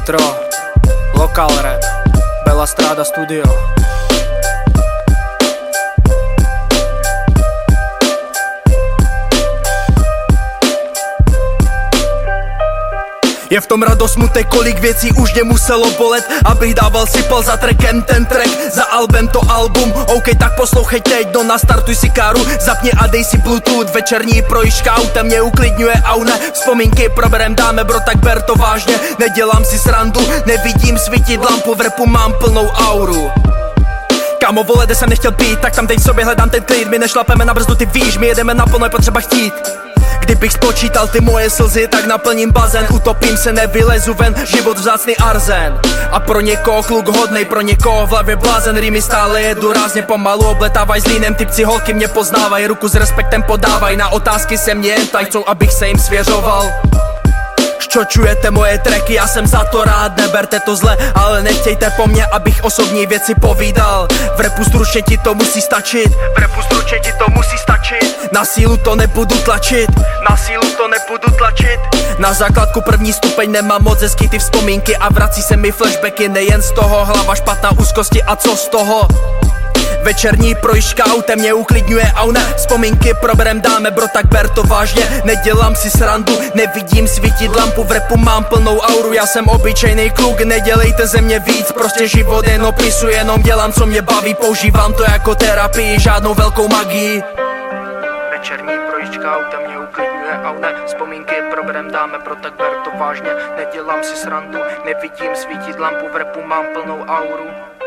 Intro, Local Rap, Bella Strada Studio. Je v tom radost, smutek, kolik věcí už mě muselo bolet, abych dával sypal za trackem ten track, za album to album. OK, tak poslouchej teď, nastartuj si káru, zapni a dej si bluetooth, večerní projížďka autem mě uklidňuje a ne, vzpomínky proberem dáme bro, tak ber to vážně, nedělám si srandu, nevidím svítit lampu, v rapu mám plnou auru. Kámo, vole, kde jsem nechtěl pít, tak tam teď v sobě hledám ten klid, my nešlapeme na brzdu, ty víš, my jedeme naplno, je potřeba chtít. Kdybych spočítal ty moje slzy, tak naplním bazén, utopím se, nevylezu ven, život vzácný arzen. A pro někoho kluk hodnej, pro někoho v hlavě blázen, rýmy stále jedu rázně pomalu, obletávaj s línem, typci holky mě poznávaj, ruku s respektem podávaj, na otázky se mě jen tak chcou, abych se jim svěřoval. Ščočujete moje tracky, já jsem za to rád, neberte to zle, ale nechtějte po mně, abych osobní věci povídal. V rapu stručně ti to musí stačit, v rapu stručně ti to musí stačit. Na sílu to nebudu tlačit, na sílu to nebudu tlačit. Na základku první stupeň nemám moc hezký ty vzpomínky a vrací se mi flashbacky, nejen z toho, hlava špatná, úzkosti a co z toho. Večerní projížďka autem mě uklidňuje a ne, vzpomínky proberem dáme bro, tak ber to vážně, nedělám si srandu, nevidím svítit lampu, v rapu mám plnou auru, já jsem obyčejný kluk, nedělejte ze mě víc, prostě život jen opisu, jenom dělám co mě baví, používám to jako terapii, žádnou velkou magii. Večerní projížďka autem mě uklidňuje a ne, vzpomínky proberem dáme bro, tak ber to vážně, nedělám si srandu, nevidím svítit lampu, v rapu mám plnou auru.